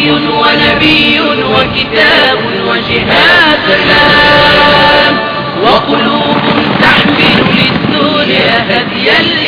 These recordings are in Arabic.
وحي ونبي وكتاب وجهاد سلام، وقلوب تحمل للدنيا هدي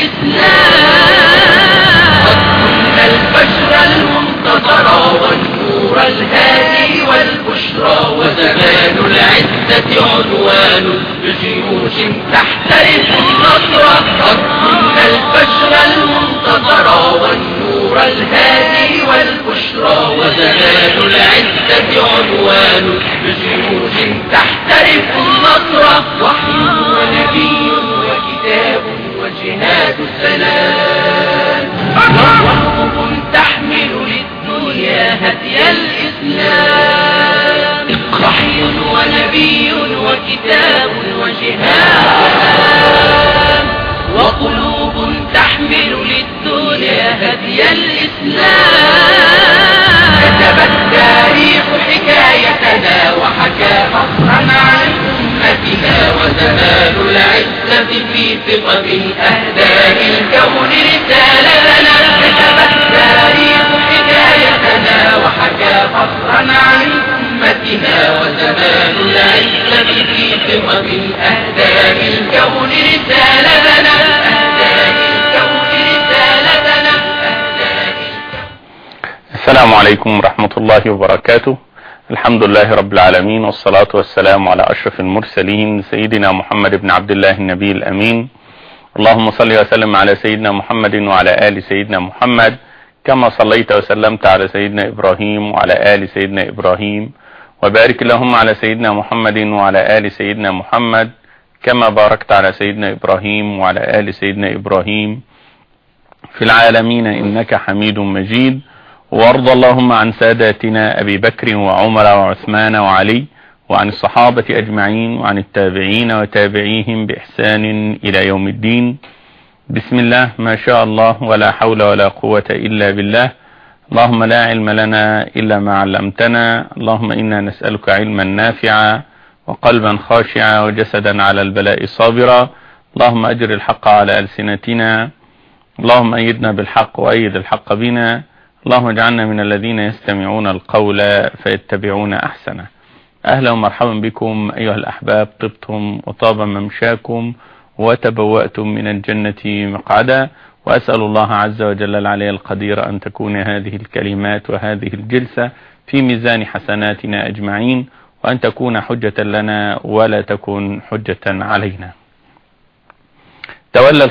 الإسلام. قد كنا البشر المنتظر والنور الهادي والبشرى، وزمان العزة عنوان بجيوش تحترف النصر. قد كنا البشر المنتظر والنور الهادي والبشرى، وزمان العزة عنوان بجيوش تحترف النصر. وحي ونبي وكتاب وجهاد السلام، وقلوب تحمل للدنيا هدي الإسلام. وحي ونبي وكتاب وجهاد السلام، وقلوب تحمل للدنيا هدي الإسلام. كتب التاريخ حكايتنا وحكى فخرا عن أمتنا، وزمان العزة في ثقب أهدى للكون رسالتنا. كتب التاريخ حكايتنا وحكى فخرا عن أمتنا، وزمان العزة في ثقب أهدى للكون رسالتنا. السلام عليكم ورحمة الله وبركاته. الحمد لله رب العالمين، والصلاة والسلام على أشرف المرسلين سيدنا محمد بن عبد الله النبي الأمين. اللهم صل وسلم على سيدنا محمد وعلى آل سيدنا محمد، كما صليت وسلمت على سيدنا إبراهيم وعلى آل سيدنا إبراهيم، وبارك اللهم على سيدنا محمد وعلى آل سيدنا محمد، كما باركت على سيدنا إبراهيم وعلى آل سيدنا إبراهيم في العالمين إنك حميد مجيد. وارض اللهم عن ساداتنا أبي بكر وعمر وعثمان وعلي، وعن الصحابة أجمعين، وعن التابعين وتابعيهم بإحسان إلى يوم الدين. بسم الله ما شاء الله ولا حول ولا قوة إلا بالله. اللهم لا علم لنا إلا ما علمتنا. اللهم إنا نسألك علما نافعا وقلبا خاشعا وجسدا على البلاء صابرا. اللهم أجر الحق على ألسنتنا، اللهم أيدنا بالحق وأيد الحق بنا. اللهم اجعلنا من الذين يستمعون القول فيتبعون أحسنه. أهلا ومرحبا بكم أيها الأحباب، طبتم وطاب ممشاكم وتبوأتم من الجنة مقعدا. وأسأل الله عز وجل العلي القدير أن تكون هذه الكلمات وهذه الجلسة في ميزان حسناتنا أجمعين، وأن تكون حجة لنا ولا تكون حجة علينا. تولى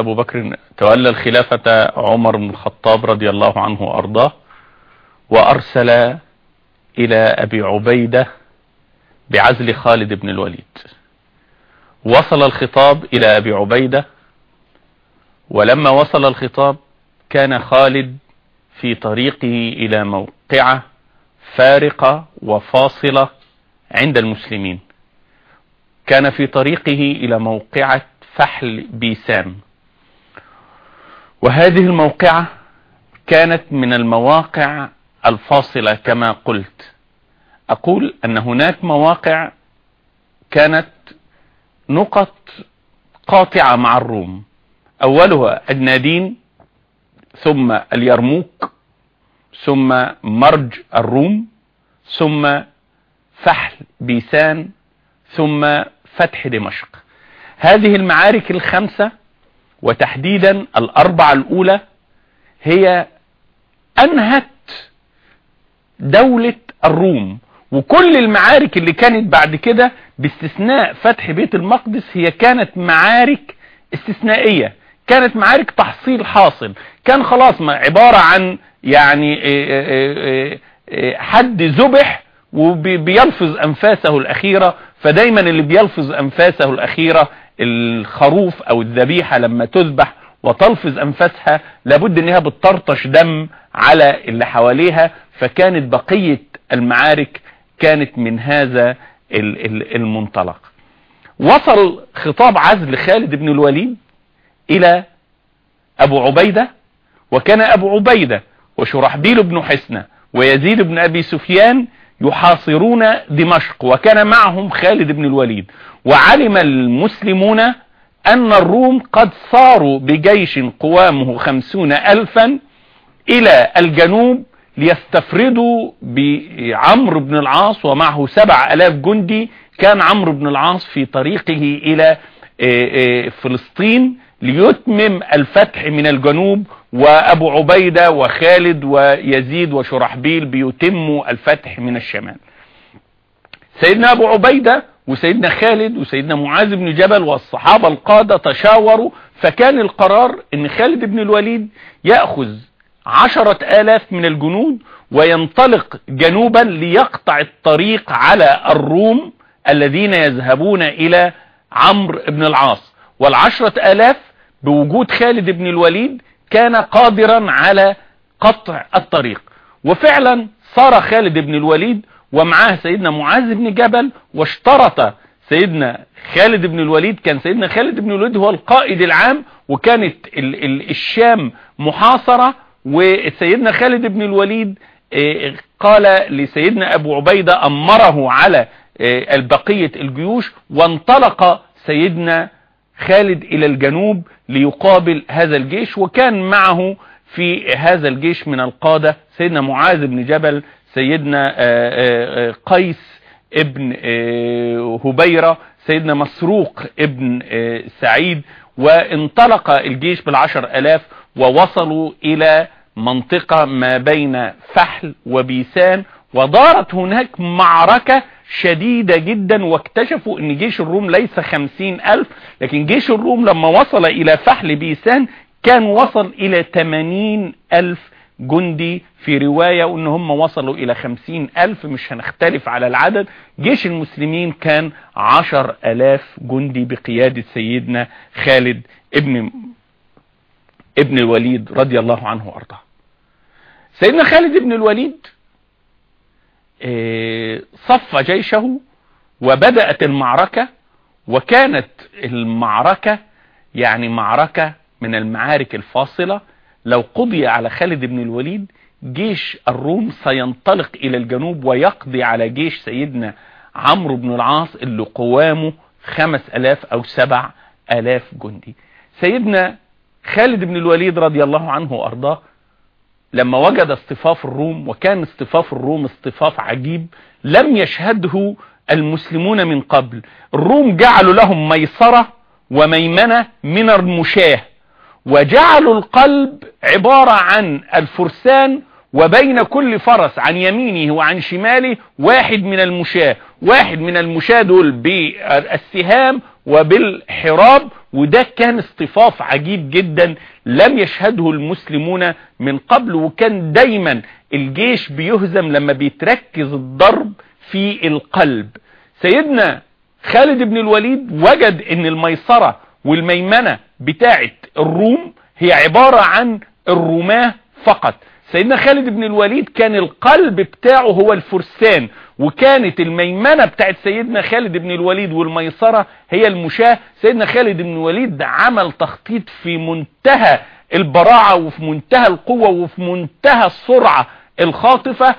الخلافة عمر بن الخطاب رضي الله عنه وأرضاه، وأرسل إلى أبي عبيدة بعزل خالد بن الوليد. وصل الخطاب إلى أبي عبيدة، ولما وصل الخطاب كان خالد في طريقه إلى موقعة فارقة وفاصلة عند المسلمين. كان في طريقه إلى موقعة فحل بيسام، وهذه الموقعة كانت من المواقع الفاصلة. كما قلت، أقول أن هناك مواقع كانت نقط قاطعة مع الروم، أولها النادين، ثم اليرموك، ثم مرج الروم، ثم فحل بيسان، ثم فتح دمشق. هذه المعارك الخمسة، وتحديدا الأربعة الأولى، هي أنهت دولة الروم. وكل المعارك اللي كانت بعد كده باستثناء فتح بيت المقدس هي كانت معارك استثنائية، كانت معارك تحصيل حاصل. كان خلاص عبارة عن يعني حد ذبح وبيلفظ أنفاسه الأخيرة. فدايما اللي بيلفظ أنفاسه الأخيرة الخروف أو الذبيحة لما تذبح وتلفظ أنفاسها لابد أنها بتطرطش دم على اللي حواليها. فكانت بقية المعارك كانت من هذا المنطلق. وصل خطاب عزل خالد بن الوليد إلى أبو عبيدة، وكان أبو عبيدة وشرحبيل بن حسنة ويزيد بن أبي سفيان يحاصرون دمشق، وكان معهم خالد بن الوليد. وعلم المسلمون أن الروم قد صاروا بجيش قوامه 50,000 إلى الجنوب ليستفردوا بعمرو بن العاص ومعه 7000 جندي. كان عمرو بن العاص في طريقه إلى فلسطين ليتمم الفتح من الجنوب، وأبو عبيدة وخالد ويزيد وشرحبيل بيتموا الفتح من الشمال. سيدنا أبو عبيدة وسيدنا خالد وسيدنا معاذ بن جبل والصحابة القادة تشاوروا، فكان القرار ان خالد بن الوليد يأخذ 10,000 من الجنود وينطلق جنوبا ليقطع الطريق على الروم الذين يذهبون إلى عمرو بن العاص. وال10,000 بوجود خالد بن الوليد كان قادرا على قطع الطريق. وفعلا صار خالد بن الوليد ومعاه سيدنا معاذ بن جبل، واشترط سيدنا خالد بن الوليد، كان سيدنا خالد بن الوليد هو القائد العام، وكانت الشام محاصرة، وسيدنا خالد بن الوليد قال لسيدنا أبو عبيدة أمره على البقية الجيوش، وانطلق سيدنا خالد إلى الجنوب ليقابل هذا الجيش. وكان معه في هذا الجيش من القادة سيدنا معاذ بن جبل، سيدنا قيس ابن هبيرة، سيدنا مسروق ابن سعيد. وانطلق الجيش بال10,000 ووصلوا إلى منطقة ما بين فحل وبيسان، ودارت هناك معركة شديدة جدا، واكتشفوا ان جيش الروم ليس 50,000، لكن جيش الروم لما وصل إلى فحل بيسان كان وصل إلى 80,000 جندي. في رواية ان هم وصلوا الى 50,000، مش هنختلف على العدد. جيش المسلمين كان 10,000 جندي بقيادة سيدنا خالد ابن الوليد رضي الله عنه وارضاه. سيدنا خالد بن الوليد صف جيشه وبدأت المعركة، وكانت المعركة يعني معركة من المعارك الفاصلة. لو قضي على خالد بن الوليد جيش الروم سينطلق إلى الجنوب ويقضي على جيش سيدنا عمرو بن العاص اللي قوامه 5,000 أو 7,000 جندي. سيدنا خالد بن الوليد رضي الله عنه وأرضاه لما وجد اصطفاف الروم، وكان اصطفاف الروم اصطفاف عجيب لم يشهده المسلمون من قبل. الروم جعلوا لهم ميسرة وميمنة من المشاه، وجعلوا القلب عبارة عن الفرسان، وبين كل فرس عن يمينه وعن شماله واحد من المشاه. واحد من المشاه دول بالسهام وبالحراب، وده كان اصطفاف عجيب جدا لم يشهده المسلمون من قبل. وكان دايما الجيش بيهزم لما بيتركز الضرب في القلب. سيدنا خالد بن الوليد وجد ان الميسرة والميمنة بتاعت الروم هي عبارة عن الرماة فقط. سيدنا خالد بن الوليد كان القلب بتاعه هو الفرسان، وكانت الميمنة بتاعت سيدنا خالد بن الوليد والميسرة هي المشاة. سيدنا خالد بن الوليد عمل تخطيط في منتهى البراعة وفي منتهى القوة وفي منتهى السرعة الخاطفة.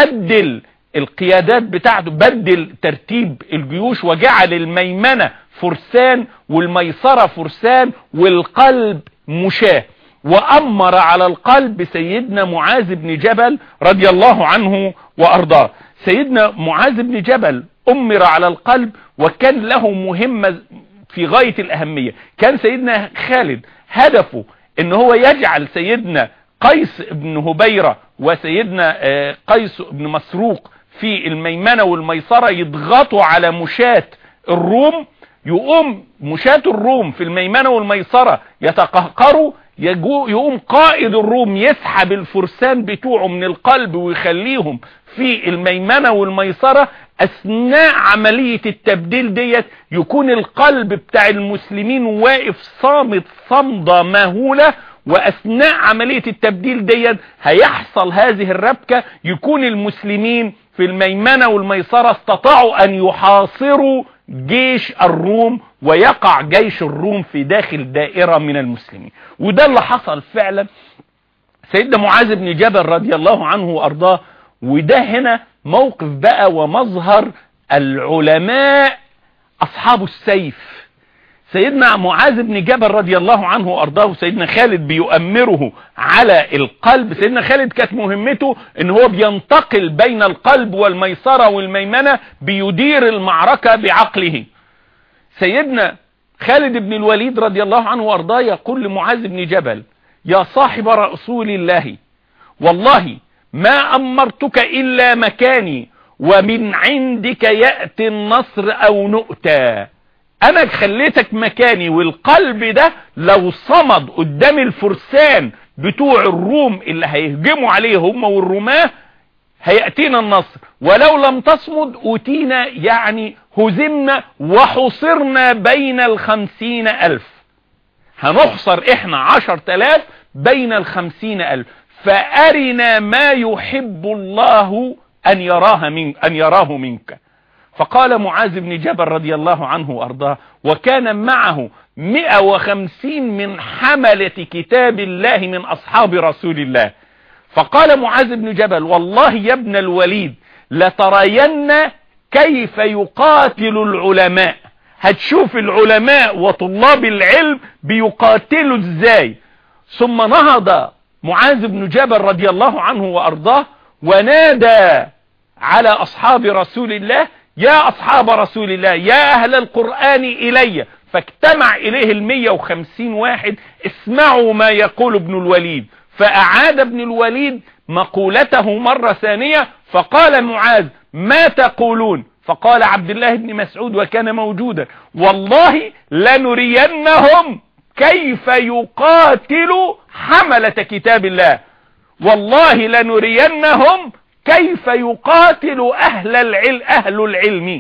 بدل القيادات بتاعته، بدل ترتيب الجيوش، وجعل الميمنة فرسان والميسرة فرسان والقلب مشاة. وأمر على القلب سيدنا معاذ بن جبل رضي الله عنه وأرضاه. سيدنا معاذ بن جبل أمر على القلب، وكان له مهمة في غاية الأهمية. كان سيدنا خالد هدفه ان هو يجعل سيدنا قيس بن هبيرة وسيدنا قيس بن مسروق في الميمنة والميسرة يضغطوا على مشاة الروم، يقوم مشاة الروم في الميمنة والميسرة يتقهقروا، يقوم قائد الروم يسحب الفرسان بتوعه من القلب ويخليهم في الميمنة والميسرة. اثناء عملية التبديل ديت يكون القلب بتاع المسلمين واقف صامت صمدة مهولة، واثناء عملية التبديل ديت هيحصل هذه الربكة، يكون المسلمين في الميمنة والميسرة استطاعوا ان يحاصروا جيش الروم، ويقع جيش الروم في داخل دائرة من المسلمين. وده اللي حصل فعلا. سيدنا معاذ بن جبل رضي الله عنه وارضاه، وده هنا موقف بقى ومظهر العلماء اصحاب السيف. سيدنا معاذ بن جبل رضي الله عنه وارضاه سيدنا خالد بيؤمره على القلب. سيدنا خالد كانت مهمته ان هو بينتقل بين القلب والميسرة والميمنة، بيدير المعركة بعقله. سيدنا خالد بن الوليد رضي الله عنه وارضاه يقول لمعاذ بن جبل: يا صاحب رسول الله، والله ما أمرتك إلا مكاني، ومن عندك يأتي النصر أو نؤتى. أنا خليتك مكاني، والقلب ده لو صمد قدام الفرسان بتوع الروم اللي هيهجموا عليه هم والرماه هيأتينا النصر، ولو لم تصمد أوتينا، يعني هزمنا وحصرنا بين 50,000. هنحصر احنا 10,000 بين 50,000، فأرنا ما يحب الله أن يراه منك. فقال معاذ بن جبل رضي الله عنه وأرضاه، وكان معه 150 من حملة كتاب الله من أصحاب رسول الله. فقال معاذ بن جبل: والله يا ابن الوليد لترين كيف يقاتل العلماء، هتشوف العلماء وطلاب العلم بيقاتلوا ازاي. ثم نهض معاذ بن جبل رضي الله عنه وأرضاه ونادى على أصحاب رسول الله: يا أصحاب رسول الله، يا أهل القرآن إلي. فاجتمع إليه 150 واحد: اسمعوا ما يقول ابن الوليد. فأعاد ابن الوليد مقولته مرة ثانية، فقال معاذ: ما تقولون؟ فقال عبد الله بن مسعود وكان موجودا: والله لنرينهم كيف يقاتل حملة كتاب الله، والله لنرينهم كيف يقاتل أهل العلم.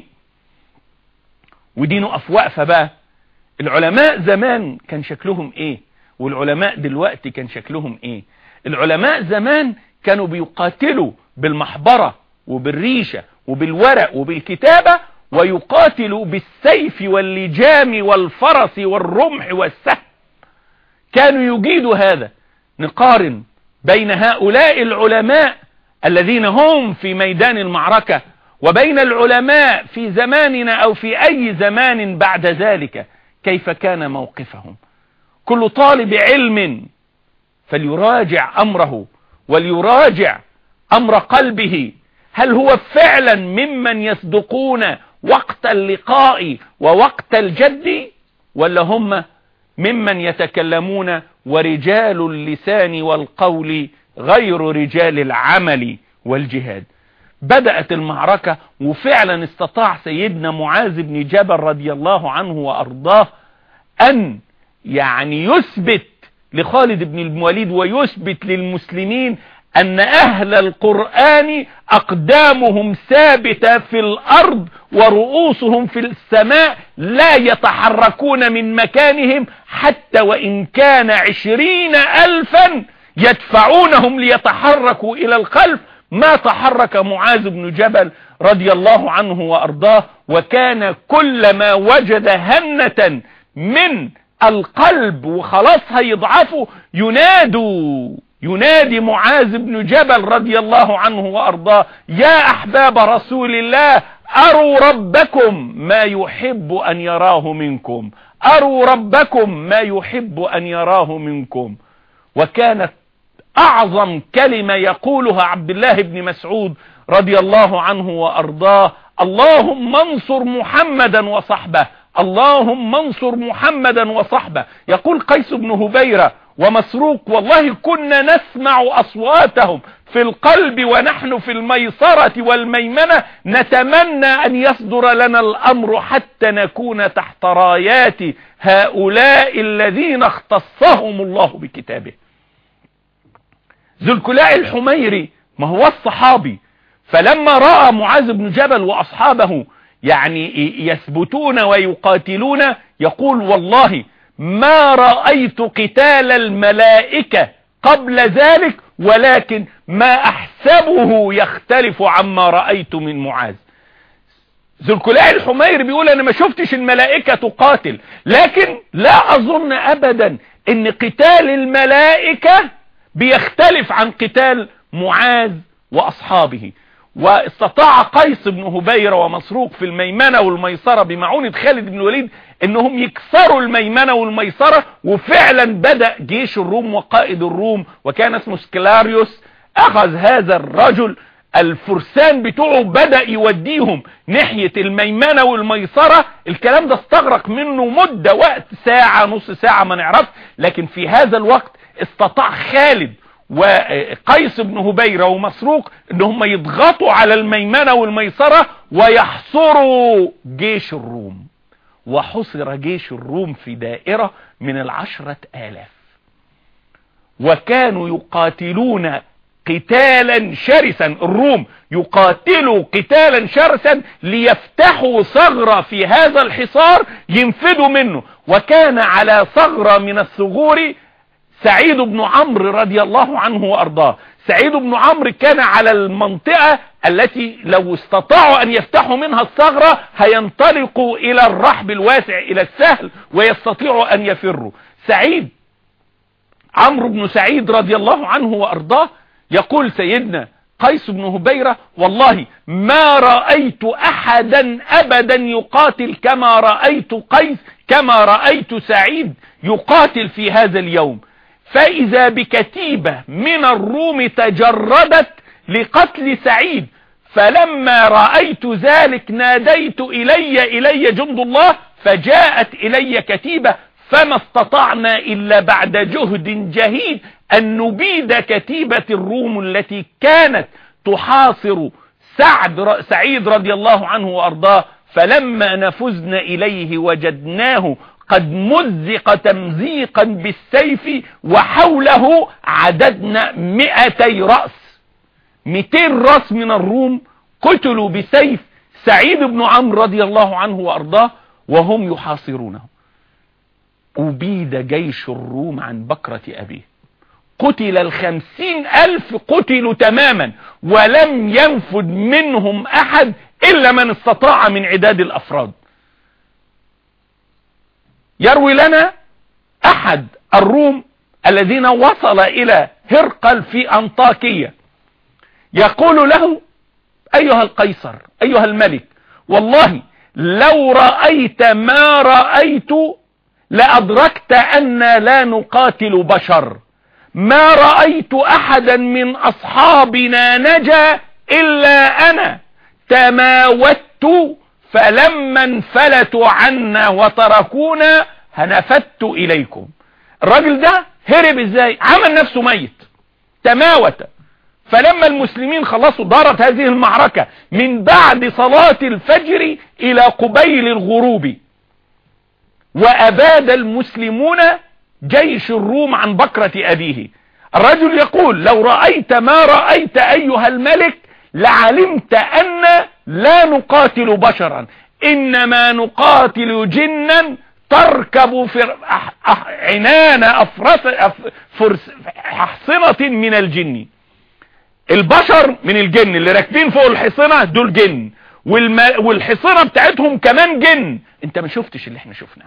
ودي نقف وقفة بقى. العلماء زمان كان شكلهم ايه، والعلماء دلوقتي كان شكلهم ايه؟ العلماء زمان كانوا بيقاتلوا بالمحبرة وبالريشة وبالورق وبالكتابة، ويقاتلوا بالسيف واللجام والفرس والرمح والسهم. كانوا يجيدوا هذا. نقارن بين هؤلاء العلماء الذين هم في ميدان المعركة وبين العلماء في زماننا أو في أي زمان بعد ذلك، كيف كان موقفهم. كل طالب علم فليراجع أمره وليراجع أمر قلبه، هل هو فعلا ممن يصدقون وقت اللقاء ووقت الجد، ولا هم ممن يتكلمون ورجال اللسان والقول غير رجال العمل والجهاد. بدأت المعركة، وفعلا استطاع سيدنا معاذ بن جبل رضي الله عنه وأرضاه أن يعني يثبت لخالد بن الوليد ويثبت للمسلمين أن أهل القرآن أقدامهم ثابتة في الأرض ورؤوسهم في السماء، لا يتحركون من مكانهم، حتى وإن كان 20,000 يدفعونهم ليتحركوا إلى الخلف ما تحرك معاذ بن جبل رضي الله عنه وأرضاه. وكان كلما وجد هنة من القلب وخلاص هيضعفوا ينادي معاذ بن جبل رضي الله عنه وأرضاه: يا أحباب رسول الله، أروا ربكم ما يحب أن يراه منكم، أروا ربكم ما يحب أن يراه منكم. وكانت أعظم كلمة يقولها عبد الله بن مسعود رضي الله عنه وأرضاه: اللهم انصر محمدا وصحبه، اللهم انصر محمدا وصحبه. يقول قيس بن هبيرة ومسروق: والله كنا نسمع أصواتهم في القلب ونحن في الميسرة والميمنة، نتمنى أن يصدر لنا الأمر حتى نكون تحت رايات هؤلاء الذين اختصهم الله بكتابه. ذو الكلاء الحميري ما هو الصحابي، فلما رأى معاذ بن جبل وأصحابه يعني يثبتون ويقاتلون، يقول: والله ما رأيت قتال الملائكة قبل ذلك، ولكن ما أحسبه يختلف عما رأيت من معاذ. ذو الكلاء الحميري بيقول: أنا ما شفتش الملائكة تقاتل، لكن لا أظن أبدا أن قتال الملائكة بيختلف عن قتال معاذ وأصحابه. واستطاع قيس بن هبيرة ومسروق في الميمنة والميسرة بمعونة خالد بن الوليد انهم يكسروا الميمنة والميسرة. وفعلا بدأ جيش الروم وقائد الروم وكان اسمه سكلاريوس اخذ هذا الرجل الفرسان بتوعه بدأ يوديهم ناحية الميمنة والميسرة. الكلام ده استغرق منه مدة وقت ساعة نص ساعة ما نعرف، لكن في هذا الوقت استطاع خالد وقيس بن هبيرة ومسروق ان هم يضغطوا على الميمنة والميسرة ويحصروا جيش الروم. وحصر جيش الروم في دائرة من 10,000 وكانوا يقاتلون قتالا شرسا. الروم يقاتلوا قتالا شرسا ليفتحوا ثغرة في هذا الحصار ينفذوا منه. وكان على ثغرة من الثغور سعيد بن عمرو رضي الله عنه وارضاه. سعيد بن عمرو كان على المنطقة التي لو استطاعوا ان يفتحوا منها الثغرة هينطلقوا الى الرحب الواسع الى السهل ويستطيعوا ان يفروا. عمرو بن سعيد رضي الله عنه وارضاه يقول سيدنا قيس بن هبيرة: والله ما رأيت احدا ابدا يقاتل كما رأيت قيس كما رأيت سعيد يقاتل في هذا اليوم. فإذا بكتيبة من الروم تجردت لقتل سعيد، فلما رأيت ذلك ناديت إلي جند الله، فجاءت إلي كتيبة، فما استطعنا إلا بعد جهد جهيد أن نبيد كتيبة الروم التي كانت تحاصر سعيد رضي الله عنه وأرضاه. فلما نفذنا إليه وجدناه قد مزق تمزيقا بالسيف وحوله عددنا 200 رأس. 200 رأس من الروم قتلوا بسيف سعيد بن عمرو رضي الله عنه وأرضاه وهم يحاصرونه. أبيد جيش الروم عن بكرة أبيه. قتل 50,000 قتلوا تماما ولم ينفذ منهم أحد إلا من استطاع من عداد الأفراد. يروي لنا أحد الروم الذين وصل إلى هرقل في أنطاكية يقول له: أيها القيصر، أيها الملك، والله لو رأيت ما رأيت لأدركت أن لا نقاتل بشر. ما رأيت أحدا من أصحابنا نجا إلا أنا. تماوت فلما انفلتوا عنا وتركونا هنفدت إليكم. الراجل ده هرب ازاي؟ عمل نفسه ميت، تماوت. فلما المسلمين خلصوا دارت هذه المعركة من بعد صلاة الفجر إلى قبيل الغروب، وأباد المسلمون جيش الروم عن بكرة أبيه. الرجل يقول: لو رأيت ما رأيت أيها الملك لعلمت أن لا نقاتل بشرا، إنما نقاتل جنا تركب في عنان حصنة من الجن. البشر من الجن اللي راكبين فوق الحصنة دول جن، والحصنة بتاعتهم كمان جن. انت ما شفتش اللي احنا شفناه.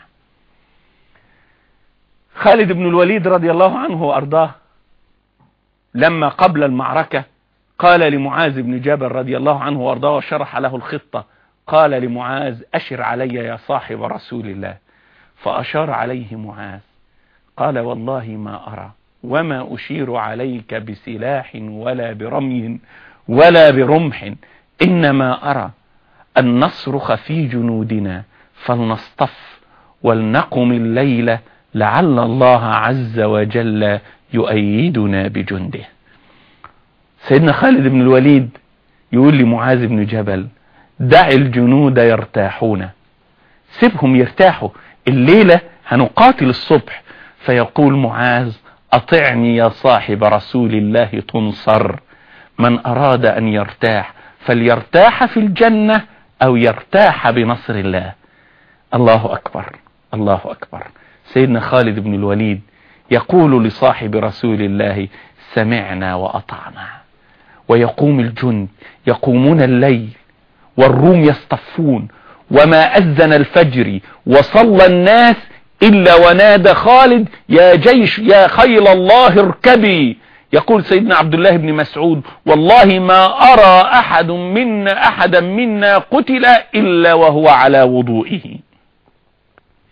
خالد بن الوليد رضي الله عنه وارضاه لما قبل المعركة قال لمعاذ بن جبل رضي الله عنه وارضاه وشرح له الخطة، قال لمعاذ: أشر علي يا صاحب رسول الله. فأشار عليه معاذ قال: والله ما أرى وما أشير عليك بسلاح ولا برمي ولا برمح، إنما أرى أن نصرخ في جنودنا فلنصطف ولنقم الليل لعل الله عز وجل يؤيدنا بجنده. سيدنا خالد بن الوليد يقول لمعاذ بن جبل: دع الجنود يرتاحون، سيبهم يرتاحوا، الليلة هنقاتل الصبح. فيقول معاذ: أطعني يا صاحب رسول الله تنصر. من أراد أن يرتاح فليرتاح في الجنة أو يرتاح بنصر الله. الله أكبر، الله أكبر. سيدنا خالد بن الوليد يقول لصاحب رسول الله: سمعنا وأطعنا. ويقوم الجند يقومون الليل والروم يصطفون، وما أذن الفجر وصلى الناس إلا ونادى خالد: يا جيش يا خيل الله اركبي. يقول سيدنا عبد الله بن مسعود: والله ما أرى أحدا منا قتل إلا وهو على وضوئه.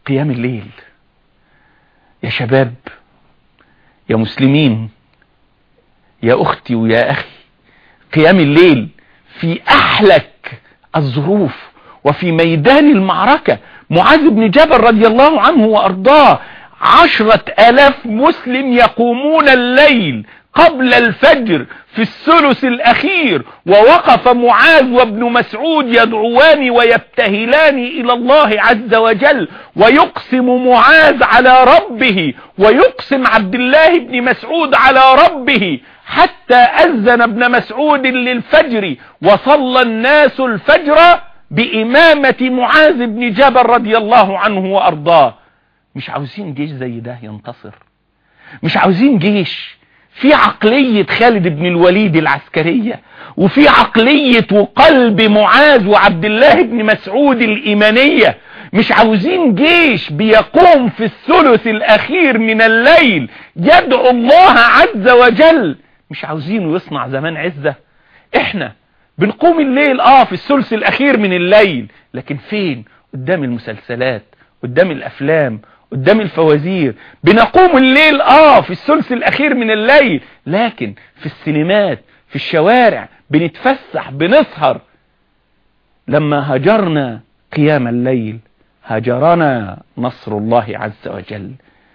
قيام الليل يا شباب، يا مسلمين، يا أختي ويا أخي، قيام الليل في أحلك الظروف وفي ميدان المعركة. معاذ بن جبل رضي الله عنه وأرضاه 10,000 مسلم يقومون الليل قبل الفجر في الثلث الأخير، ووقف معاذ وابن مسعود يدعوان ويبتهلان إلى الله عز وجل، ويقسم معاذ على ربه ويقسم عبد الله بن مسعود على ربه، حتى أذن ابن مسعود للفجر وصلى الناس الفجر بإمامة معاذ بن جبل رضي الله عنه وأرضاه. مش عاوزين جيش زي ده ينتصر، مش عاوزين جيش في عقلية خالد بن الوليد العسكرية، وفي عقلية وقلب معاذ وعبد الله بن مسعود الإيمانية. مش عاوزين جيش بيقوم في الثلث الأخير من الليل يدعو الله عز وجل، مش عاوزينه يصنع زمان عزة. احنا بنقوم الليل في الثلث الأخير من الليل، لكن فين؟ قدام المسلسلات، قدام الأفلام، قدام الفوازير. بنقوم الليل في الثلث الأخير من الليل، لكن في السينمات، في الشوارع، بنتفسح، بنسهر. لما هجرنا قيام الليل هجرنا نصر الله عز وجل.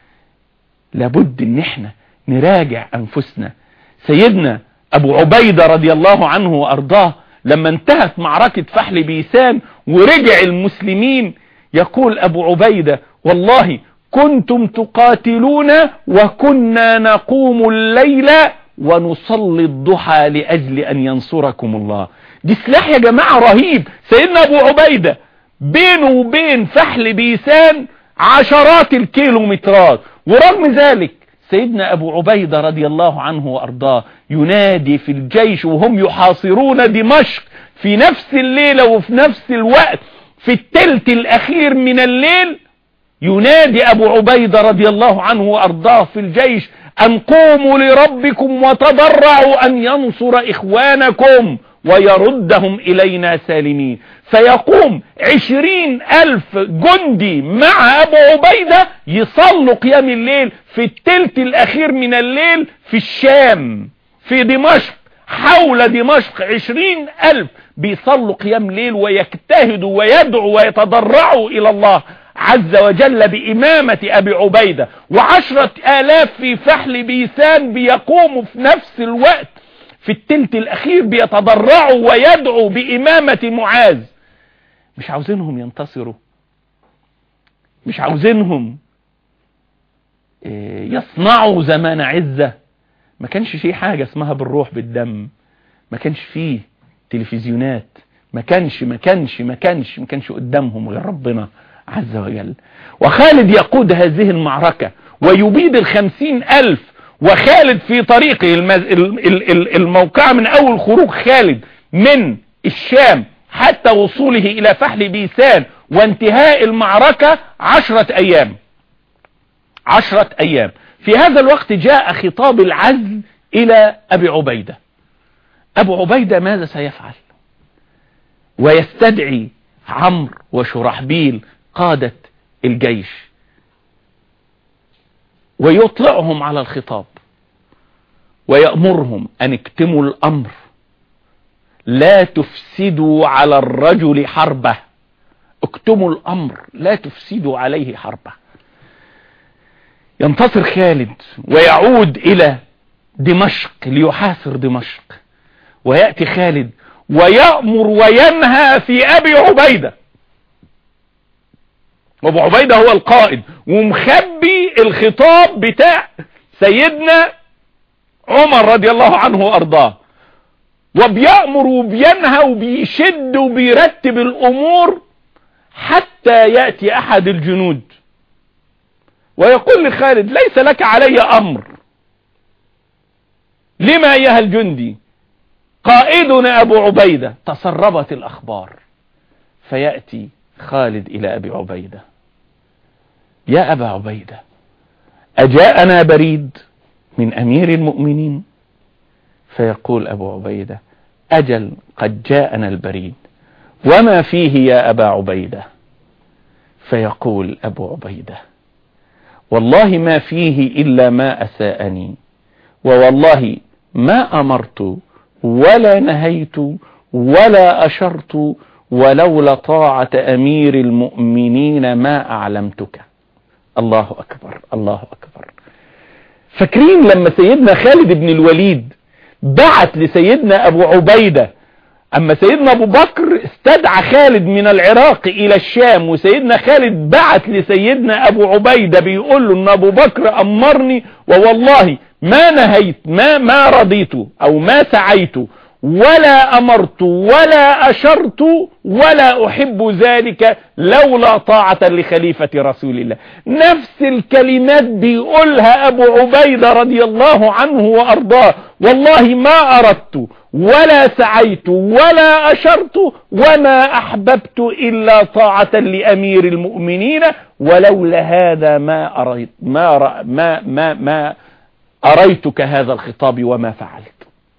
لابد ان احنا نراجع انفسنا. سيدنا ابو عبيدة رضي الله عنه وارضاه لما انتهت معركة فحل بيسان ورجع المسلمين، يقول ابو عبيدة: والله كنتم تقاتلون وكنا نقوم الليل ونصلي الضحى لأجل أن ينصركم الله. دي سلاح يا جماعة رهيب. سيدنا أبو عبيدة بينه وبين فحل بيسان عشرات الكيلومترات، ورغم ذلك سيدنا أبو عبيدة رضي الله عنه وأرضاه ينادي في الجيش وهم يحاصرون دمشق في نفس الليلة وفي نفس الوقت في الثلث الأخير من الليل. ينادي أبو عبيدة رضي الله عنه وأرضاه في الجيش: أن قوموا لربكم وتضرعوا أن ينصر إخوانكم ويردهم إلينا سالمين. فيقوم 20,000 جندي مع أبو عبيدة يصلوا قيام الليل في الثلث الأخير من الليل في الشام، في دمشق، حول دمشق 20,000 بيصلوا قيام ليل ويجتهدوا ويدعوا ويتضرعوا إلى الله عز وجل بإمامة أبي عبيدة، و10,000 في فحل بيسان بيقوموا في نفس الوقت في الثلث الأخير بيتضرعوا ويدعوا بإمامة معاذ. مش عاوزينهم ينتصروا، مش عاوزينهم يصنعوا زمان عزة. ما كانش فيه حاجة اسمها بالروح بالدم، ما كانش فيه تلفزيونات، ما كانش قدامهم غير ربنا عز وجل. وخالد يقود هذه المعركة ويبيد 50,000، وخالد في طريقه الموقع من أول خروج خالد من الشام حتى وصوله إلى فحل بيسان وانتهاء المعركة 10 أيام. 10 أيام. في هذا الوقت جاء خطاب العزل إلى أبي عبيدة. أبو عبيدة ماذا سيفعل؟ ويستدعي عمرو وشرحبيل قادة الجيش ويطلعهم على الخطاب ويأمرهم أن اكتموا الأمر، لا تفسدوا على الرجل حربه، اكتموا الأمر لا تفسدوا عليه حربه. ينتصر خالد ويعود إلى دمشق ليحاصر دمشق، ويأتي خالد ويأمر وينهى في أبي عبيدة، وابو عبيدة هو القائد ومخبي الخطاب بتاع سيدنا عمر رضي الله عنه وارضاه، وبيأمر وبينهى وبيشد وبيرتب الامور حتى يأتي احد الجنود ويقول لخالد: ليس لك علي امر. لما ايها الجندي؟ قائدنا ابو عبيدة. تسربت الاخبار، فيأتي خالد إلى أبي عبيدة: يا أبا عبيدة، أجاءنا بريد من أمير المؤمنين؟ فيقول أبو عبيدة: أجل قد جاءنا البريد، وما فيه يا أبا عبيدة؟ فيقول أبو عبيدة: والله ما فيه إلا ما أساءني، ووالله ما أمرت ولا نهيت ولا أشرت، ولولا طاعة أمير المؤمنين ما أعلمتك. الله أكبر، الله أكبر. فاكرين لما سيدنا خالد بن الوليد بعت لسيدنا أبو عبيدة، أما سيدنا أبو بكر استدعى خالد من العراق إلى الشام، وسيدنا خالد بعت لسيدنا أبو عبيدة بيقول له أن أبو بكر أمرني ووالله ما نهيت ما رضيت أو ما سعيت ولا أمرت ولا أشرت ولا أحب ذلك لولا طاعة لخليفة رسول الله. نفس الكلمات بيقولها أبو عبيدة رضي الله عنه وأرضاه: والله ما أردت ولا سعيت ولا أشرت وما أحببت إلا طاعة لأمير المؤمنين، ولولا هذا ما أريتك هذا الخطاب وما فعلت.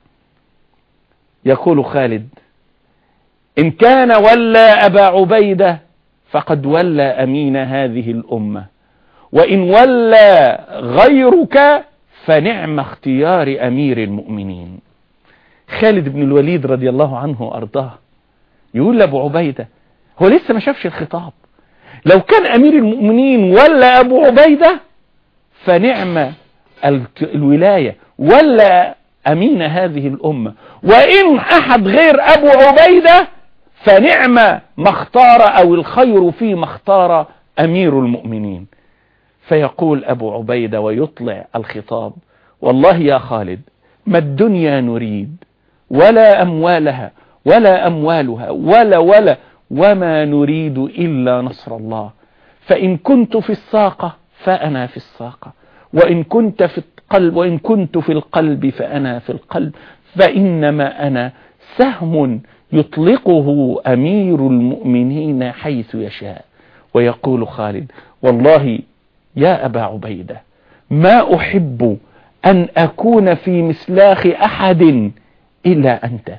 يقول خالد: إن كان ولى أبا عبيدة فقد ولى أمين هذه الأمة، وإن ولى غيرك فنعم اختيار أمير المؤمنين. خالد بن الوليد رضي الله عنه وأرضاه يقول لأبو عبيدة، هو لسه ما شافش الخطاب، لو كان أمير المؤمنين ولا أبو عبيدة فنعم الولاية ولا أمين هذه الأمة، وإن أحد غير أبو عبيدة فنعم ما اختار أو الخير فيما اختار أمير المؤمنين. فيقول أبو عبيدة ويطلع الخطاب: والله يا خالد ما الدنيا نريد ولا أموالها ولا أموالها ولا وما نريد إلا نصر الله، فإن كنت في الساقة فأنا في الساقة، وإن كنت في القلب فأنا في القلب، فإنما أنا سهم يطلقه أمير المؤمنين حيث يشاء. ويقول خالد: والله يا أبا عبيدة ما أحب أن أكون في مسلاخ أحد إلا أنت،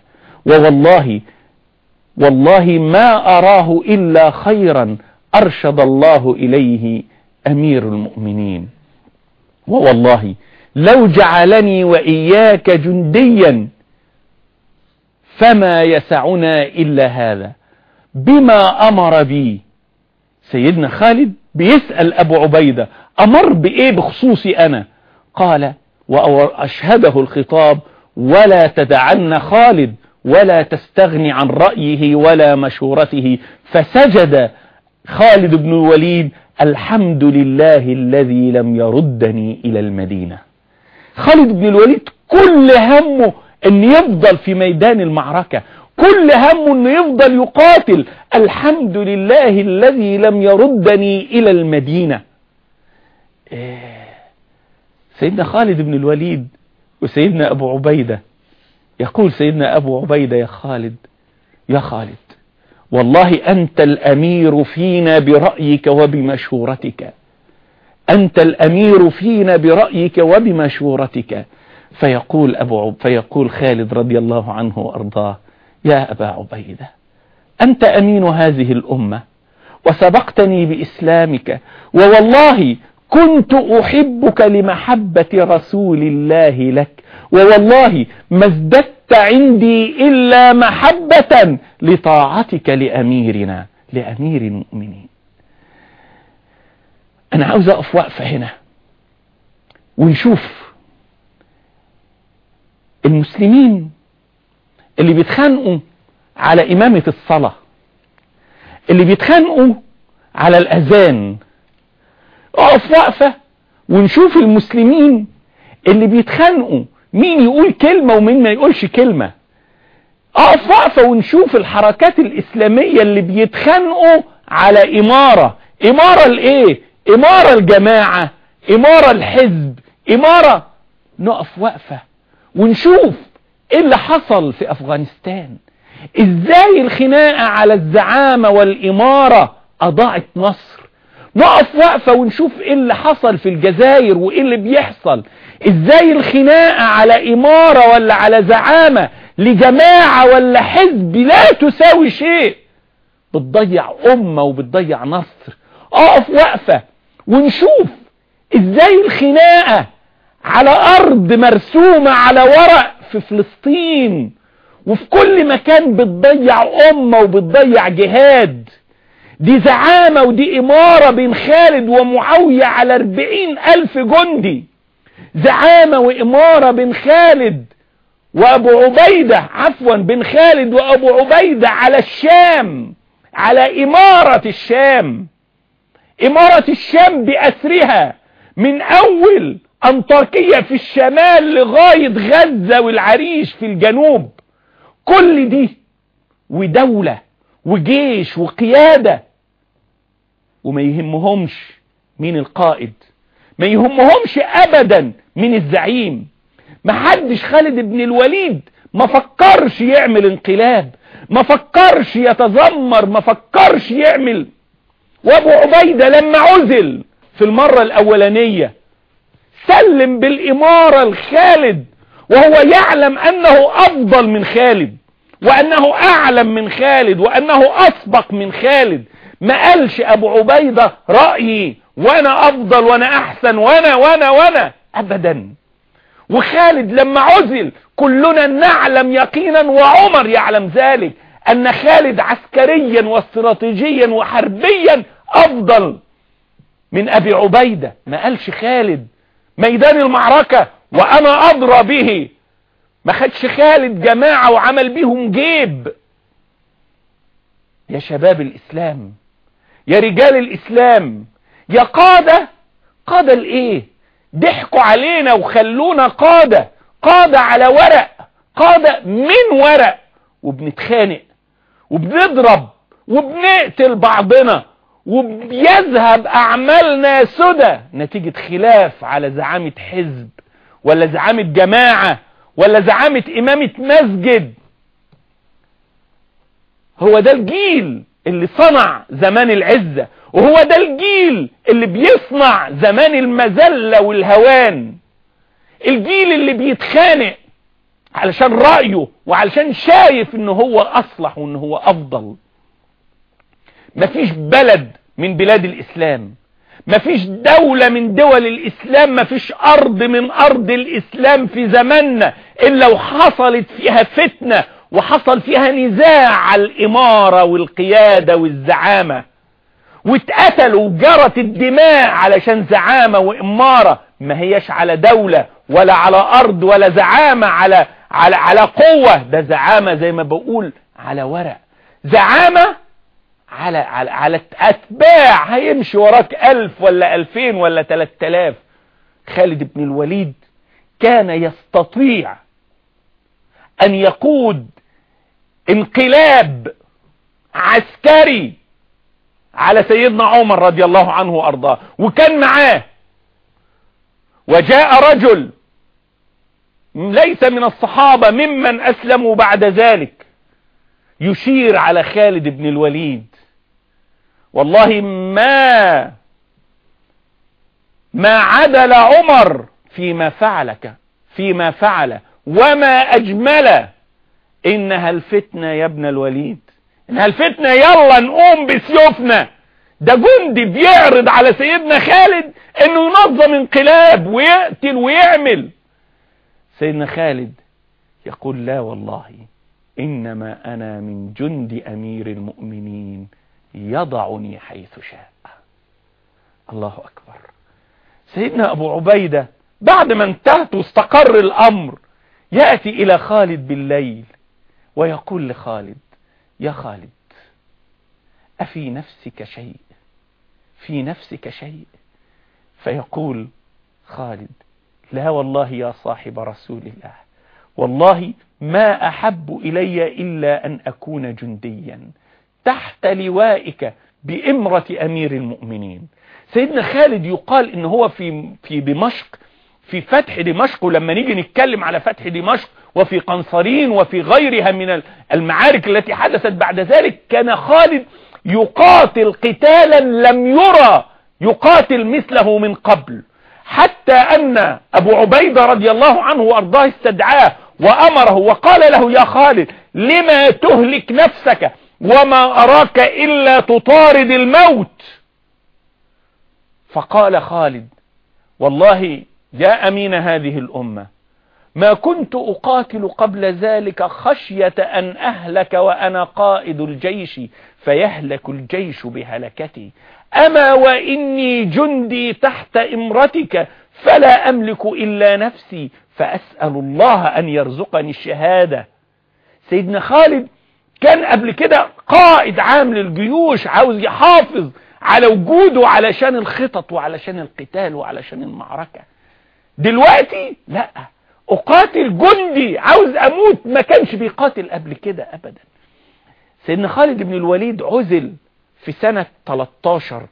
والله ما أراه إلا خيرا أرشد الله إليه أمير المؤمنين، ووالله لو جعلني وإياك جنديا فما يسعنا إلا هذا بما أمر بي. سيدنا خالد بيسأل أبو عبيدة أمر بإيه بخصوصي أنا؟ قال وأشهده الخطاب: ولا تدعن خالد ولا تستغني عن رأيه ولا مشورته. فسجد خالد بن الوليد: الحمد لله الذي لم يردني إلى المدينة. خالد بن الوليد كل همه أن يفضل في ميدان المعركة، كل همه أنه يفضل يقاتل. الحمد لله الذي لم يردني إلى المدينة. سيدنا خالد بن الوليد وسيدنا أبو عبيدة، يقول سيدنا أبو عبيدة: يا خالد والله أنت الأمير فينا برأيك وبمشورتك، أنت الأمير فينا برأيك وبمشورتك. فيقول خالد رضي الله عنه وأرضاه: يا أبا عبيدة أنت أمين هذه الأمة وسبقتني بإسلامك، ووالله كنت أحبك لمحبة رسول الله لك، ووالله ما ازددت عندي إلا محبة لطاعتك لأميرنا لأمير المؤمنين. أنا عاوز أقف وقفة هنا ونشوف المسلمين اللي بيتخانقوا على إمامة الصلاة، اللي بيتخانقوا على الأذان. أقف وقفة ونشوف المسلمين اللي بيتخانقوا مين يقول كلمة ومين ما يقولش كلمة. أقف وقفة ونشوف الحركات الإسلامية اللي بيتخانقوا على إمارة الإيه؟ إمارة الجماعة، إمارة الحزب، إمارة. نقف وقفة ونشوف إيه اللي حصل في أفغانستان، إزاي الخناقة على الزعامة والإمارة أضاعت مصر. نقف وقفة ونشوف إيه اللي حصل في الجزائر وإيه اللي بيحصل، إزاي الخناقة على إمارة ولا على زعامة لجماعة ولا حزب لا تساوي شيء، بتضيع أمة وبتضيع نصر. اقف وقفة ونشوف ازاي الخناقة على ارض مرسومة على ورق في فلسطين وفي كل مكان بتضيع امة وبتضيع جهاد. دي زعامة ودي امارة بين خالد ومعاوية على 40,000 جندي. زعامة وامارة بين خالد وابو عبيدة، بين خالد وابو عبيدة على الشام، على امارة الشام. امارة الشام باسرها من اول انطاكية في الشمال لغاية غزة والعريش في الجنوب. كل دي ودولة وجيش وقيادة، وما يهمهمش مين القائد، ما يهمهمش ابدا مين الزعيم. ما حدش خالد بن الوليد ما فكرش يعمل انقلاب، ما فكرش يتذمر، ما فكرش يعمل. وابو عبيدة لما عزل في المرة الاولانية سلم بالامارة لخالد وهو يعلم انه افضل من خالد وانه اعلم من خالد وانه اسبق من خالد. ما قالش ابو عبيدة رأيي وانا افضل وانا احسن وانا ابدا. وخالد لما عزل كلنا نعلم يقينا وعمر يعلم ذلك ان خالد عسكريا واستراتيجيا وحربيا افضل من ابي عبيدة. ما قالش خالد ميدان المعركة وانا ادرى به. ما خدش خالد جماعة وعمل بيهم جيب. يا شباب الاسلام، يا رجال الاسلام، يا قادة الايه؟ ضحكوا علينا وخلونا قادة على ورق، قادة من ورق، وبنتخانق وبنضرب وبنقتل بعضنا وبيذهب اعمالنا سدى نتيجة خلاف على زعامة حزب ولا زعامة جماعة ولا زعامة امامة مسجد. هو ده الجيل اللي صنع زمان العزة، وهو ده الجيل اللي بيصنع زمان المذلة والهوان. الجيل اللي بيتخانق علشان رأيه وعلشان شايف انه هو اصلح وانه هو افضل. مفيش بلد من بلاد الاسلام، مفيش دولة من دول الاسلام، مفيش ارض من ارض الاسلام في زماننا الا وحصلت فيها فتنة وحصل فيها نزاع على الامارة والقيادة والزعامة، واتقتلوا وجرت الدماء علشان زعامة وامارة ما هيش على دولة ولا على ارض ولا زعامة على قوة. ده زعامة زي ما بقول على ورق، زعامة على اتباع هيمشي وراك 1000 ولا 2000 ولا 3000. خالد بن الوليد كان يستطيع ان يقود انقلاب عسكري على سيدنا عمر رضي الله عنه وارضاه، وكان معاه. وجاء رجل ليس من الصحابة ممن اسلموا بعد ذلك يشير على خالد بن الوليد، والله ما عدل عمر فيما فعل وما اجمل. انها الفتنة يا ابن الوليد، انها الفتنة، يلا نقوم بسيوفنا. ده جندي بيعرض على سيدنا خالد انه ينظم انقلاب ويقتل ويعمل. سيدنا خالد يقول لا والله انما انا من جند امير المؤمنين يضعني حيث شاء. الله اكبر. سيدنا ابو عبيدة بعد ما انتهت واستقر الامر يأتي الى خالد بالليل ويقول لخالد يا خالد أفي نفسك شيء؟ في نفسك شيء؟ فيقول خالد لا والله يا صاحب رسول الله، والله ما أحب إلي إلا أن أكون جنديا تحت لوائك بإمرة أمير المؤمنين. سيدنا خالد يقال إن هو في دمشق، في فتح دمشق، ولما نيجي نتكلم على فتح دمشق وفي قنصرين وفي غيرها من المعارك التي حدثت بعد ذلك، كان خالد يقاتل قتالا لم يرى يقاتل مثله من قبل، حتى أن أبو عبيدة رضي الله عنه وأرضاه استدعاه وأمره وقال له يا خالد لما تهلك نفسك وما أراك إلا تطارد الموت؟ فقال خالد: والله يا أمين هذه الأمة ما كنت أقاتل قبل ذلك خشية أن أهلك وأنا قائد الجيش فيهلك الجيش بهلكتي، أما وإني جندي تحت إمرتك فلا أملك إلا نفسي فأسأل الله أن يرزقني الشهادة. سيدنا خالد كان قبل كده قائد عام للجيوش، عاوز يحافظ على وجوده علشان الخطط وعلشان القتال وعلشان المعركة. دلوقتي لا، أقاتل جندي، عاوز أموت، ما كانش بيقاتل قبل كده أبدا. سيدنا خالد بن الوليد عزل في سنة 13،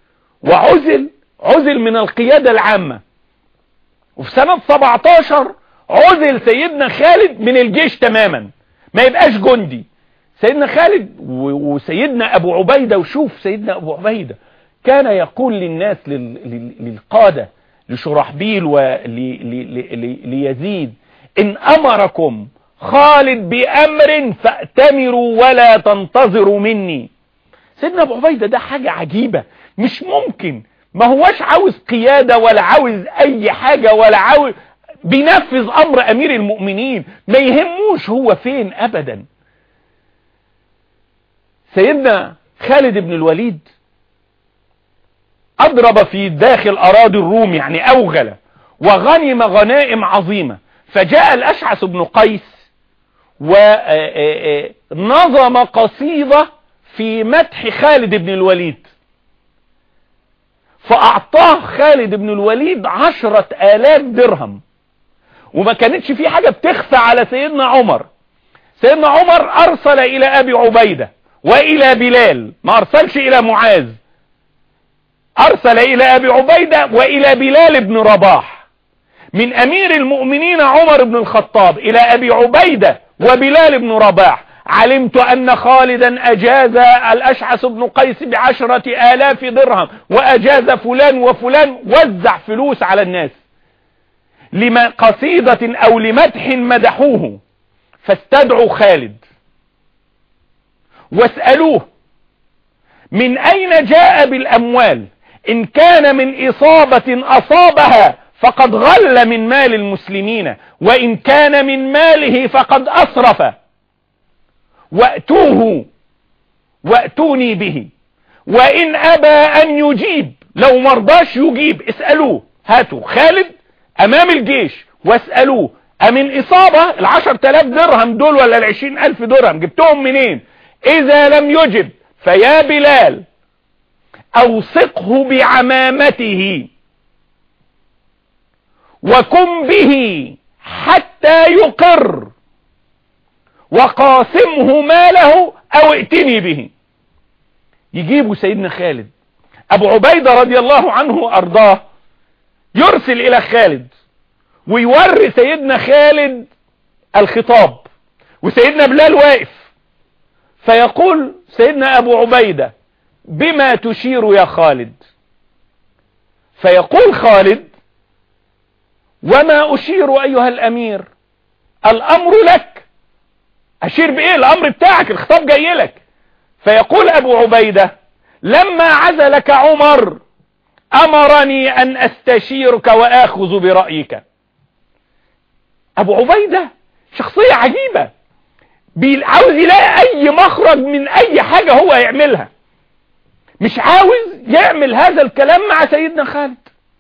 وعزل من القيادة العامة. وفي سنة 17 عزل سيدنا خالد من الجيش تماما، ما يبقاش جندي. سيدنا خالد وسيدنا أبو عبيدة، وشوف سيدنا أبو عبيدة كان يقول للناس، للقادة، لشرحبيل وليزيد: إن أمركم خالد بأمر فأتمروا ولا تنتظروا مني. سيدنا أبو عبيدة ده حاجة عجيبة، مش ممكن، ما هوش عاوز قيادة ولا عاوز أي حاجة ولا عاوز، بينفذ أمر أمير المؤمنين، ما يهموش هو فين أبدا. سيدنا خالد بن الوليد أضرب في داخل أراضي الروم، يعني أوغل، وغنم غنائم عظيمة. فجاء الأشعث بن قيس ونظم قصيدة في مدح خالد بن الوليد، فأعطاه خالد بن الوليد 10,000 درهم. وما كانتش في حاجة بتخفى على سيدنا عمر. سيدنا عمر أرسل إلى أبي عبيدة وإلى بلال، ما أرسلش إلى معاذ، أرسل إلى أبي عبيدة وإلى بلال بن رباح. من أمير المؤمنين عمر بن الخطاب إلى أبي عبيدة وبلال بن رباح: علمت أن خالدا أجاز الأشعث بن قيس ب10,000 درهم، وأجاز فلان وفلان، وزع فلوس على الناس لما قصيدة أو لمدح مدحوه. فاستدعوا خالد واسألوه من أين جاء بالأموال، إن كان من إصابة أصابها فقد غل من مال المسلمين، وإن كان من ماله فقد أسرف، وأتوني به، وإن أبى أن يجيب، لو مرضاش يجيب اسألوه. هاتوا خالد أمام الجيش واسألوه: أمن إصابة 10,000 درهم دول ولا 20,000 درهم جبتهم منين؟ إذا لم يجب فيا بلال أوثقه بعمامته وكن به حتى يقر، وقاسمه ماله أو ائتني به. يجيبوا سيدنا خالد. أبو عبيدة رضي الله عنه أرضاه يرسل إلى خالد ويوري سيدنا خالد الخطاب، وسيدنا بلال واقف، فيقول سيدنا أبو عبيدة: بما تشير يا خالد؟ فيقول خالد: وما أشير أيها الأمير، الأمر لك. أشير بإيه؟ الأمر بتاعك، الخطاب جاي لك. فيقول أبو عبيدة: لما عزلك عمر أمرني أن أستشيرك وآخذ برأيك. أبو عبيدة شخصية عجيبة، عاوز يلاقي أي مخرج من أي حاجة هو يعملها، مش عاوز يعمل هذا الكلام مع سيدنا خالد.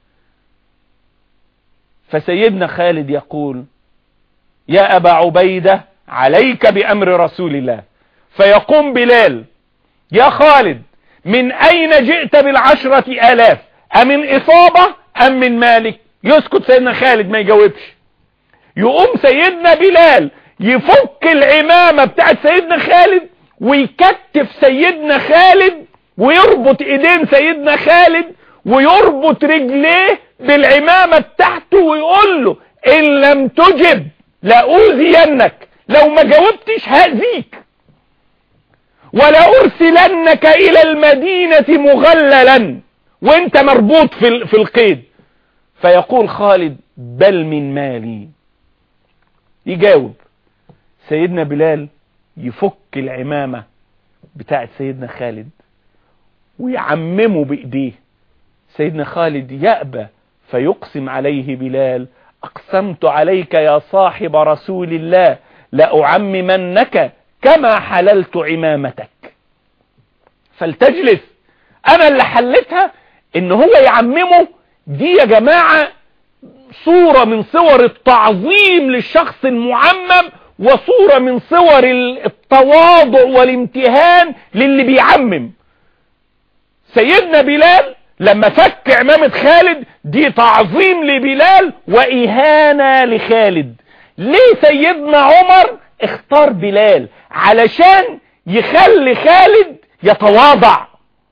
فسيدنا خالد يقول: يا أبا عبيدة عليك بأمر رسول الله. فيقوم بلال: يا خالد من أين جئت ب10,000؟ أمن إصابة أم من مالك؟ يسكت سيدنا خالد ما يجاوبش. يقوم سيدنا بلال يفك العمامة بتاعت سيدنا خالد ويكتف سيدنا خالد ويربط ايدين سيدنا خالد ويربط رجليه بالعمامة بتاعته ويقول له: إن لم تجب لأوذينك، لو ما جاوبتش هأذيك، ولا أرسلنك إلى المدينة مغللا وانت مربوط في القيد. فيقول خالد: بل من مالي. يجاوب سيدنا بلال، يفك العمامة بتاعت سيدنا خالد ويعممه بإيديه. سيدنا خالد يأبى فيقسم عليه بلال: أقسمت عليك يا صاحب رسول الله لأعممنك كما حللت عمامتك. فلتجلس، أنا اللي حلتها إن هو يعممه. دي يا جماعة صورة من صور التعظيم للشخص المعمم، وصورة من صور التواضع والامتهان للي بيعمم. سيدنا بلال لما فك عمامة خالد دي تعظيم لبلال وإهانة لخالد. ليه سيدنا عمر اختار بلال؟ علشان يخلي خالد يتواضع.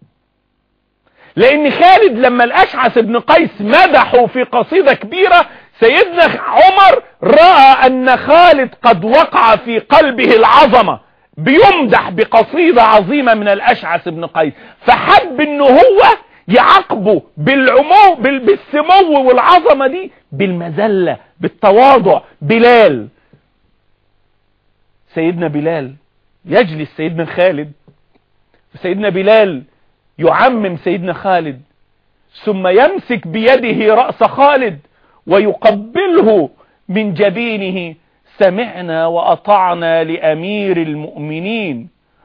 لأن خالد لما الأشعث بن قيس مدحه في قصيدة كبيرة، سيدنا عمر رأى أن خالد قد وقع في قلبه العظمة، بيمدح بقصيدة عظيمة من الأشعث بن قيس، فحب أنه هو يعاقبه بالسمو والعظمة دي بالمذلة بالتواضع. بلال، سيدنا بلال يجلس سيدنا خالد، سيدنا بلال يعمم سيدنا خالد، ثم يمسك بيده رأس خالد ويقبله من جبينه: سمعنا وأطعنا لأمير المؤمنين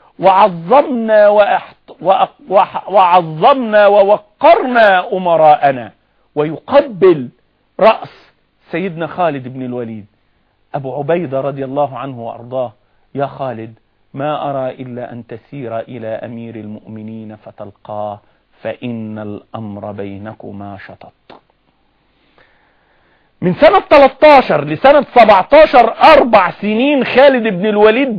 وعظمنا ووقرنا أمراءنا. ويقبل رأس سيدنا خالد بن الوليد. أبو عبيدة رضي الله عنه وأرضاه: يا خالد، ما أرى إلا أن تسير إلى أمير المؤمنين فتلقاه، فإن الأمر بينكما شطط. من سنة 13 لسنة 17 4 سنين خالد بن الوليد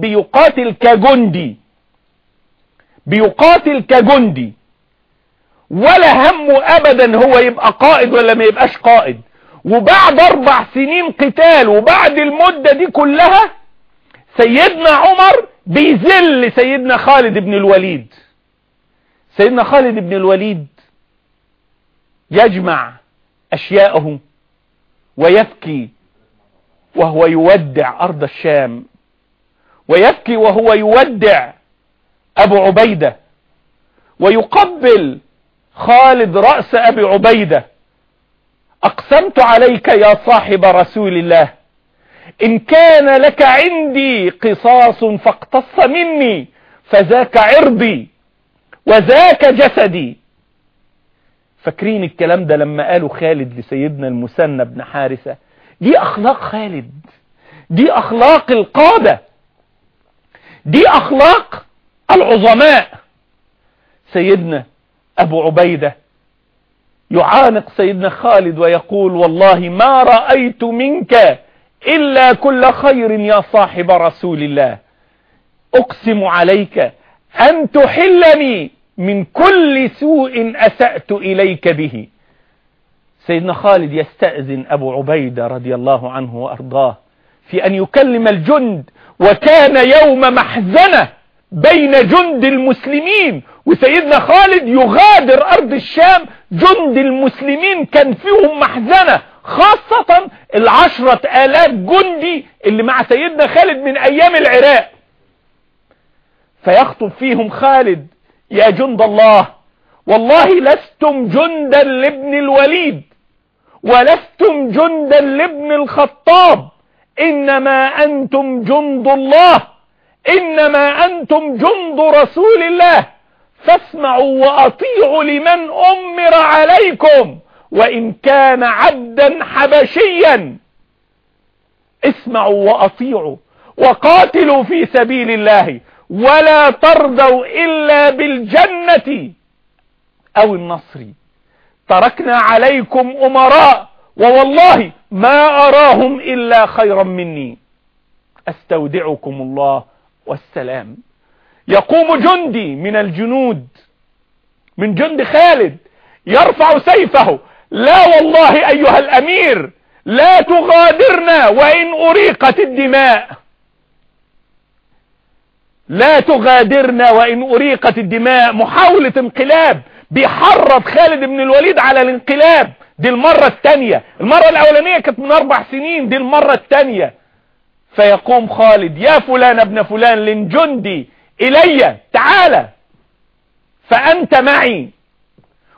بيقاتل كجندي، ولا همه أبدا هو يبقى قائد ولا ما يبقاش قائد. وبعد 4 سنين قتال وبعد المدة دي كلها، سيدنا عمر بيذل سيدنا خالد بن الوليد. سيدنا خالد بن الوليد يجمع أشياءه ويبكي وهو يودع أرض الشام، ويبكي وهو يودع أبو عبيدة، ويقبل خالد رأس أبي عبيدة: أقسمت عليك يا صاحب رسول الله، إن كان لك عندي قصاص فاقتص مني، فذاك عرضي وذاك جسدي. فاكرين الكلام ده لما قالوا خالد لسيدنا المثنى بن حارثة؟ دي أخلاق خالد، دي أخلاق القادة، دي أخلاق العظماء. سيدنا أبو عبيدة يعانق سيدنا خالد ويقول: والله ما رأيت منك إلا كل خير يا صاحب رسول الله، أقسم عليك أن تحلني من كل سوء أسأت إليك به. سيدنا خالد يستأذن أبو عبيدة رضي الله عنه وأرضاه في أن يكلم الجند، وكان يوم محزنة بين جند المسلمين، وسيدنا خالد يغادر أرض الشام. جند المسلمين كان فيهم محزنة، خاصة 10,000 جندي اللي مع سيدنا خالد من أيام العراق. فيخطب فيهم خالد: يا جند الله، والله لستم جندا لابن الوليد ولستم جندا لابن الخطاب، إنما أنتم جند الله، إنما أنتم جند رسول الله، فاسمعوا وأطيعوا لمن أمر عليكم، وإن كان عبدا حبشيا. اسمعوا وأطيعوا وقاتلوا في سبيل الله، ولا ترضوا إلا بالجنة أو النصر. تركنا عليكم أمراء، ووالله ما أراهم إلا خيرا مني، أستودعكم الله والسلام. يقوم جندي من الجنود من جند خالد يرفع سيفه: لا والله أيها الأمير، لا تغادرنا وإن أريقت الدماء، لا تغادرنا وإن أريقت الدماء. محاولة انقلاب، بيحرض خالد بن الوليد على الانقلاب. دي المرة الثانية، المرة الأولانية كانت من 4 سنين، دي المرة الثانية. فيقوم خالد: يا فلان ابن فلان لن جندي إلي، تعالى فأنت معي.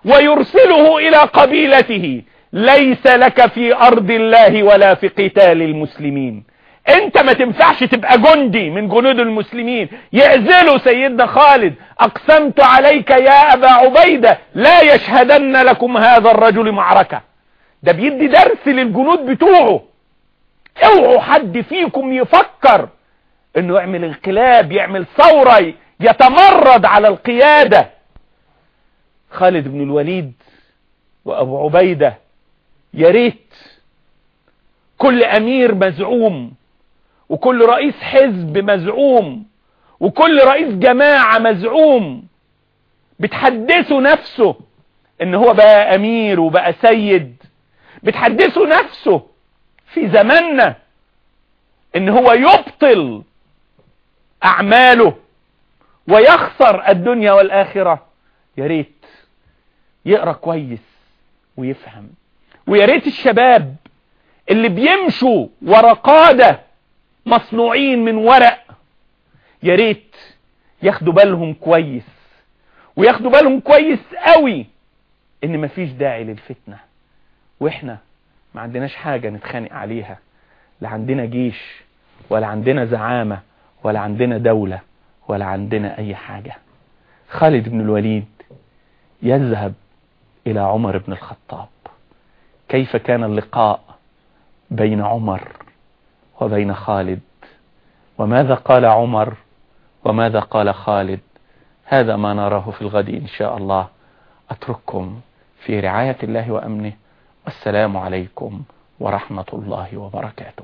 ويرسله إلى قبيلته: ليس لك في أرض الله ولا في قتال المسلمين. انت ما تنفعش تبقى جندي من جنود المسلمين. يعزلوا سيدنا خالد: اقسمت عليك يا ابا عبيدة لا يشهدن لكم هذا الرجل معركة. ده بيدي درس للجنود بتوعه: اوعوا حد فيكم يفكر انه يعمل انقلاب، يعمل ثورة، يتمرد على القيادة. خالد بن الوليد وابو عبيدة، يا ريت كل امير مزعوم، وكل رئيس حزب مزعوم، وكل رئيس جماعة مزعوم بتحدثوا نفسه ان هو بقى امير وبقى سيد، بتحدثوا نفسه في زماننا ان هو يبطل اعماله ويخسر الدنيا والاخرة. يا ريت يقرأ كويس ويفهم. ويا ريت الشباب اللي بيمشوا ورا قادة مصنوعين من ورق، يا ريت ياخدوا بالهم كويس، وياخدوا بالهم كويس قوي ان مفيش داعي للفتنة. واحنا ما عندناش حاجة نتخانق عليها، لا عندنا جيش ولا عندنا زعامة ولا عندنا دولة ولا عندنا اي حاجة. خالد بن الوليد يذهب الى عمر بن الخطاب. كيف كان اللقاء بين عمر وبين خالد؟ وماذا قال عمر وماذا قال خالد؟ هذا ما نراه في الغد إن شاء الله. أترككم في رعاية الله وأمنه، والسلام عليكم ورحمة الله وبركاته.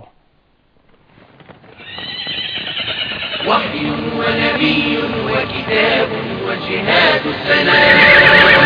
وحي ونبي وكتاب وجهاد السلام.